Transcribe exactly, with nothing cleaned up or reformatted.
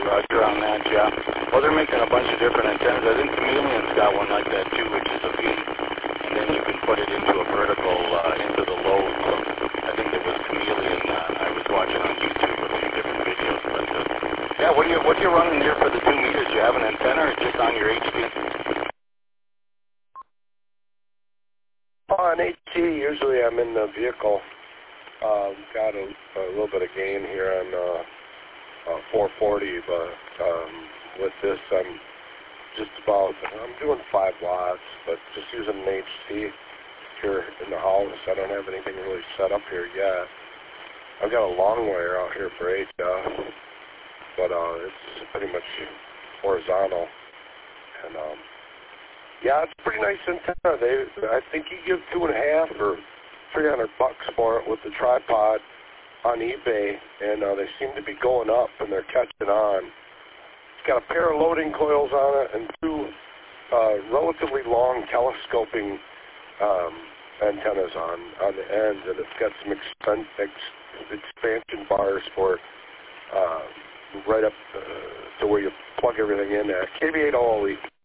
Roger on that, yeah. Well, they're making a bunch of different antennas. I think Chameleon's got one like that too, which is a feed, and then you can put it into a vertical, uh, into the load. So I think it was Chameleon uh, I was watching on YouTube, a few different videos. But uh, yeah, what are you what are you running here for the two meters? Do you have an antenna or just on your H T? On H T, usually I'm in the vehicle. Uh, got a, a little bit of gain here on uh, uh, four forty, but um, with this I'm just about, I'm doing five watts, but just using an H T here in the house. I don't have anything really set up here yet. I've got a long wire out here for H F, but uh, it's pretty much horizontal. And um, yeah, it's a pretty nice antenna. They, I think you give two and a half or three hundred bucks for it with the tripod on eBay, and uh, they seem to be going up, and they're catching on. It's got a pair of loading coils on it and two uh, relatively long telescoping um, antennas on, on the ends, and it's got some expen- ex- expansion bars for uh, right up uh, to where you plug everything in there. K B eight O L E.